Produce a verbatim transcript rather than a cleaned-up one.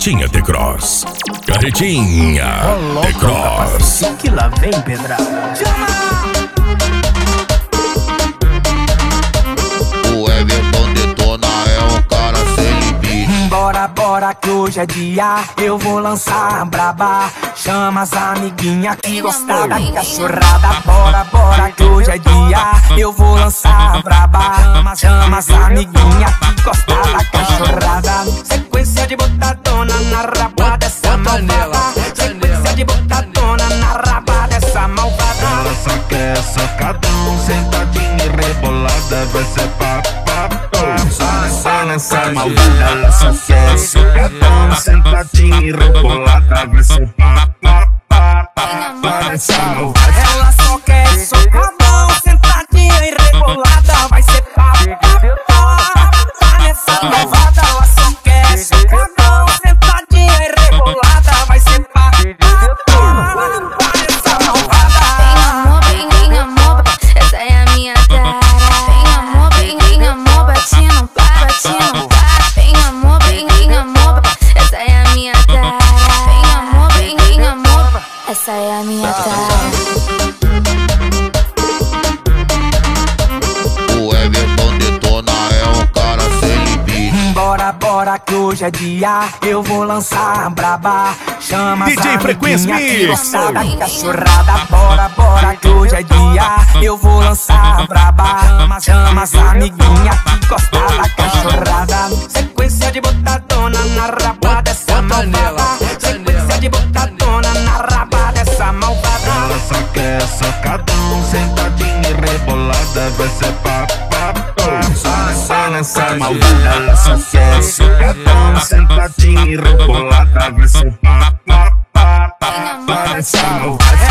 Carretinha T-Cross. Carretinha T-Cross. Que lá vem pedrada. O Everton detona, é um cara sem limite. Bora, bora que hoje é dia, eu vou lançar a braba. Chama as amiguinhas que gostam da cachorrada. Bora, bora que hoje é dia, eu vou lançar a braba. Chama as amiguinhas que gostam da cachorrada. Sequência de botadona na raba dessa malvada. Sequência de botadona na raba dessa malvada. Ela só quer socadão, sentadinha e rebolada. Vai ser pá, pá, pá. Só nessa malvada. Ela só quer socadão, sentadinha e rebolada. Vai ser pá, pá, pá, pá, pá. Nessa malvada. Ela só quer socadão, sentadinha e rebolada. Vai ser pá, pá, pá. Nessa malvada. Ela só quer socadão, sentadinha e rebolada. Vai ser pá, pá, pá. Nessa malvada. Vem amor, vem, vem amor, essa é a minha cara. Vem amor, vem, vem amor, bate não para, bate não para. Vem amor, vem, vem amor, essa é a minha cara. Vem amor, vem, vem amor, essa é a minha cara. O Everton detona, é um cara sem limite. Bora, bora que hoje é dia, eu vou lançar a braba. Chama D J as Frequência amiguinhas que Mix. gostam da cachorrada. Bora, bora que hoje é dia, eu vou lançar a braba. Chama as amiguinhas que gostam da cachorrada. Sequência de botadona na raba dessa malvada. Sequência de botadona na raba dessa malvada. Ela só quer socadão, sentadinha e rebolada. Vai ser pá, pá, pá. Só nessa malvada. Ela só quer socadão, sentadinha e rebolada. Vai ser pá, pá, pá, pá. Nessa malvada.